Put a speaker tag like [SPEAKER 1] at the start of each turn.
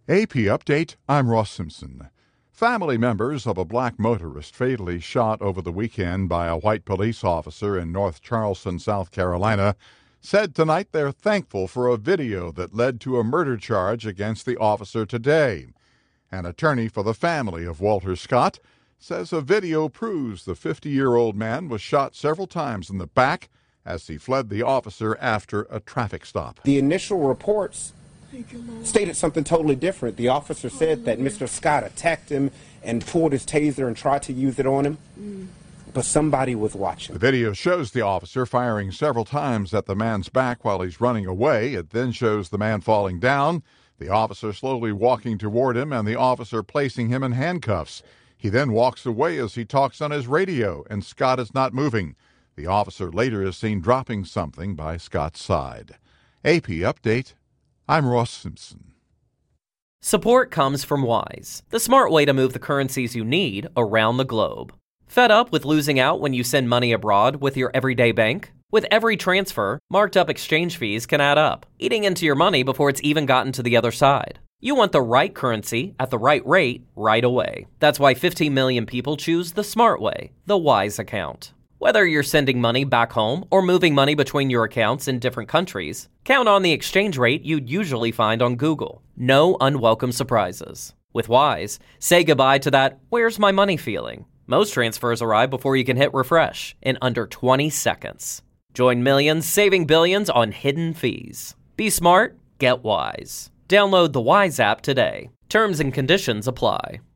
[SPEAKER 1] AP Update, I'm Ross Simpson. Family members of a black motorist fatally shot over the weekend by a white police officer in North Charleston, South Carolina, said tonight they're thankful for a video that led to a murder charge against the officer today. An attorney for the family of Walter Scott says a video proves the 50-year-old man was shot several times in the back as he fled the officer after a traffic stop.
[SPEAKER 2] The initial reports stated something totally different. The officer said that Mr. Scott attacked him and pulled his taser and tried to use it on him, but somebody was watching.
[SPEAKER 1] The video shows the officer firing several times at the man's back while he's running away. It then shows the man falling down, the officer slowly walking toward him, and the officer placing him in handcuffs. He then walks away as he talks on his radio, and Scott is not moving. The officer later is seen dropping something by Scott's side. AP Update, I'm Ross Simpson.
[SPEAKER 3] Support comes from Wise, the smart way to move the currencies you need around the globe. Fed up with losing out when you send money abroad with your everyday bank? With every transfer, marked up exchange fees can add up, eating into your money before it's even gotten to the other side. You want the right currency at the right rate right away. That's why 15 million people choose the smart way, the Wise account. Whether you're sending money back home or moving money between your accounts in different countries, count on the exchange rate you'd usually find on Google. No unwelcome surprises. With Wise, say goodbye to that "where's my money" feeling. Most transfers arrive before you can hit refresh in under 20 seconds. Join millions saving billions on hidden fees. Be smart, get Wise. Download the Wise app today. Terms and conditions apply.